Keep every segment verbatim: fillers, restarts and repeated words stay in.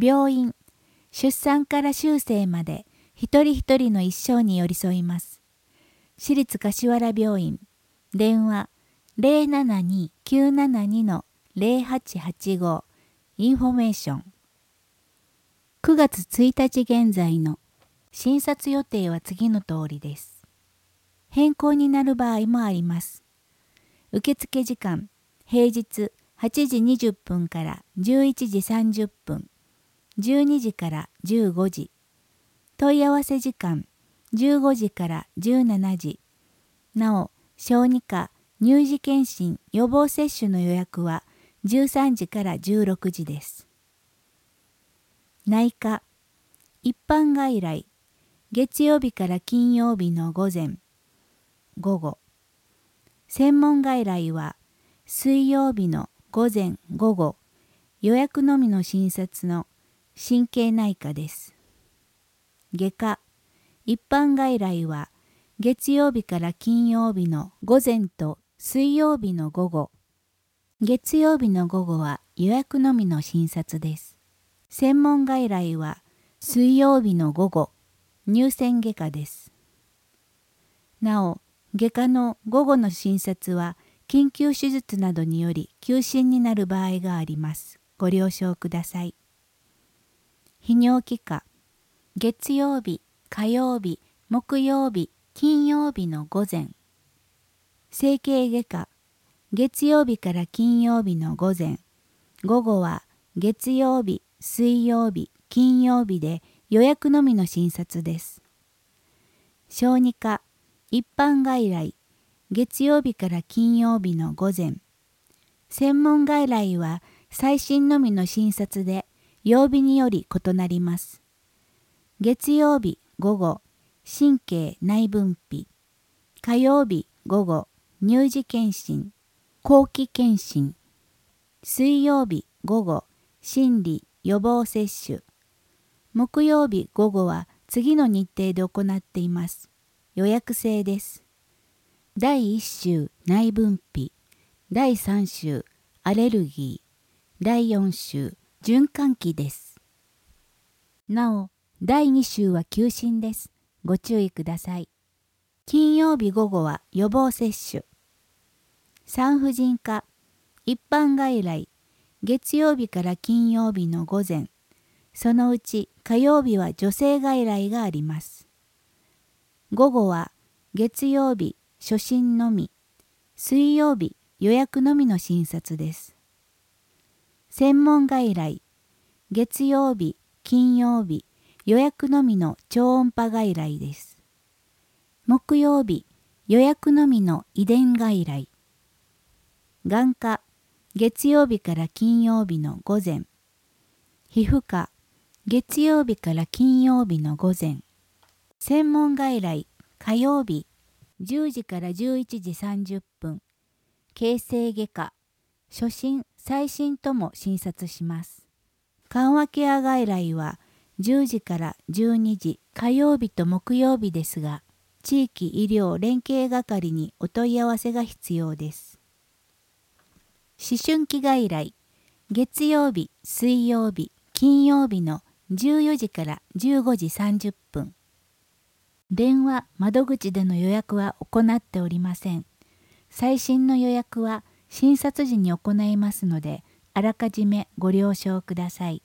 病院、出産から終生まで一人一人の一生に寄り添います。市立柏原病院、電話 ゼロななに きゅうななに ゼロはちはちご インフォメーション。くがつついたち現在の診察予定は次の通りです。変更になる場合もあります。受付時間、平日はちじにじゅっぷんからじゅういちじさんじゅっぷん、じゅうにじからじゅうごじ。問い合わせ時間、じゅうごじからじゅうしちじ。なお、小児科、乳児健診、予防接種の予約はじゅうさんじからじゅうろくじです。内科、一般外来、月曜日から金曜日の午前、午後。専門外来は水曜日の午前午後、予約のみの診察の神経内科です。外科、一般外来は月曜日から金曜日の午前と水曜日の午後。月曜日の午後は予約のみの診察です。専門外来は水曜日の午後、乳腺外科です。なお、外科の午後の診察は緊急手術などにより休診になる場合があります。ご了承ください。泌尿器科、月曜日、火曜日、木曜日、金曜日の午前。整形外科、月曜日から金曜日の午前。午後は月曜日、水曜日、金曜日で予約のみの診察です。小児科、一般外来、月曜日から金曜日の午前。専門外来は最新のみの診察で曜日により異なります。月曜日午後、神経内分泌。火曜日午後、乳児健診、後期健診。水曜日午後、心理予防接種。木曜日午後は次の日程で行っています。予約制です。だいいっ週内分泌、だいさん週アレルギー、だいよん週循環器です。なお、だいに週は休診です。ご注意ください。金曜日午後は予防接種。産婦人科、一般外来、月曜日から金曜日の午前。そのうち火曜日は女性外来があります。午後は月曜日初診のみ、水曜日予約のみの診察です。専門外来、月曜日、金曜日、予約のみの超音波外来です。木曜日、予約のみの遺伝外来。眼科、月曜日から金曜日の午前。皮膚科、月曜日から金曜日の午前。専門外来、火曜日、じゅうじからじゅういちじさんじゅっぷん。形成外科、初診、再診とも診察します。緩和ケア外来はじゅうじからじゅうにじ、火曜日と木曜日ですが、地域医療連携係にお問い合わせが必要です。思春期外来、月曜日、水曜日、金曜日のじゅうよじからじゅうごじさんじゅっぷん。電話・窓口での予約は行っておりません。最新の予約は診察時に行いますので、あらかじめご了承ください。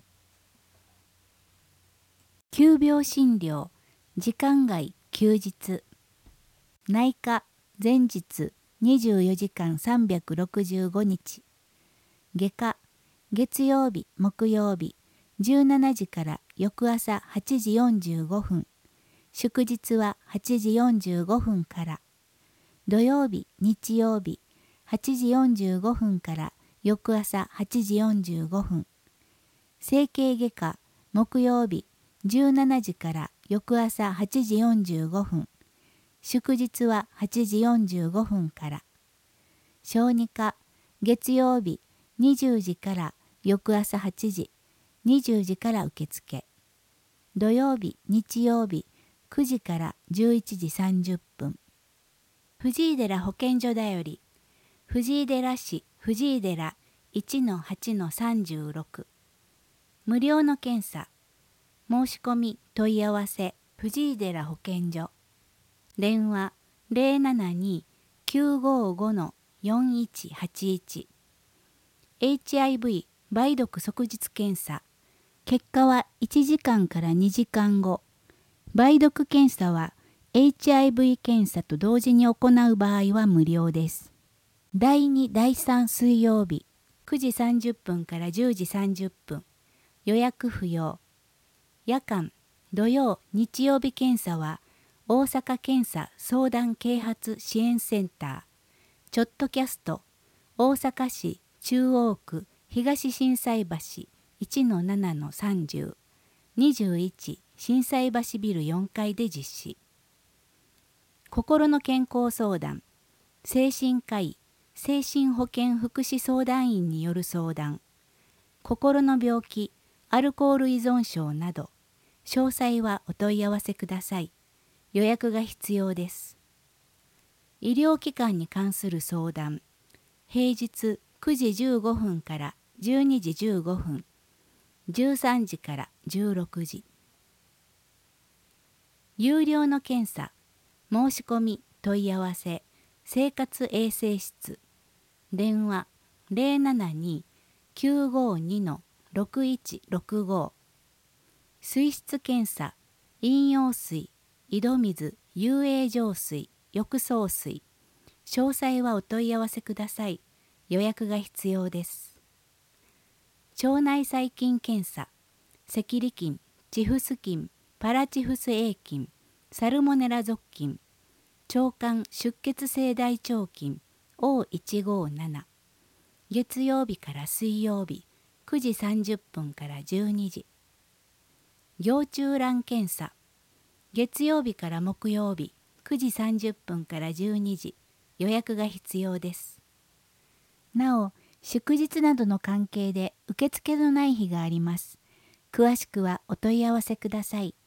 急病診療、時間外、休日。内科、前日、にじゅうよじかんさんびゃくろくじゅうごにち。外科、月曜日、木曜日、じゅうしちじから翌朝はちじよんじゅうごふん。祝日ははちじよんじゅうごふんから。土曜日、日曜日、はちじよんじゅうごふんから翌朝はちじよんじゅうごふん。整形外科、木曜日、じゅうしちじから翌朝はちじよんじゅうごふん。祝日ははちじよんじゅうごふんから。小児科、月曜日、にじゅうじから翌朝はちじ、にじゅうじから受付。土曜日、日曜日、くじからじゅういちじさんじゅっぷん。藤井寺保健所だより、藤井寺市藤井寺 いちのはちのさんじゅうろく。 無料の検査。申し込み問い合わせ藤井寺保健所。電話 ゼロななに きゅうごご よんいちはちいち。エイチアイブイ 梅毒即日検査。結果はいちじかんからにじかんご。梅毒検査は エイチアイブイ 検査と同時に行う場合は無料です。だいに、だいさん水曜日くじさんじゅっぷんからじゅうじさんじゅっぷん。予約不要。夜間、土曜、日曜日検査は大阪検査相談啓発支援センター、ちょっとキャスト、大阪市中央区東心斎橋 いちのななのさんじゅう、にじゅういち心斎橋ビルよんかいで実施。心の健康相談、精神科医、精神保健福祉相談員による相談、心の病気、アルコール依存症など、詳細はお問い合わせください。予約が必要です。医療機関に関する相談、平日くじじゅうごふんからじゅうにじじゅうごふん、じゅうさんじからじゅうろくじ。有料の検査、申し込み問い合わせ、生活衛生室。電話 ゼロななに きゅうごに ろくいちろくご。水質検査、飲用水、井戸水、遊泳浄水、浴槽水。詳細はお問い合わせください。予約が必要です。腸内細菌検査、赤痢菌、チフス菌、パラチフス A 菌、サルモネラ属菌、腸管出血性大腸菌 オーいちごなな。月曜日から水曜日くじさんじゅっぷんからじゅうにじ。行虫卵検査、月曜日から木曜日くじさんじゅっぷんからじゅうにじ。予約が必要です。なお、祝日などの関係で受付のない日があります。詳しくはお問い合わせください。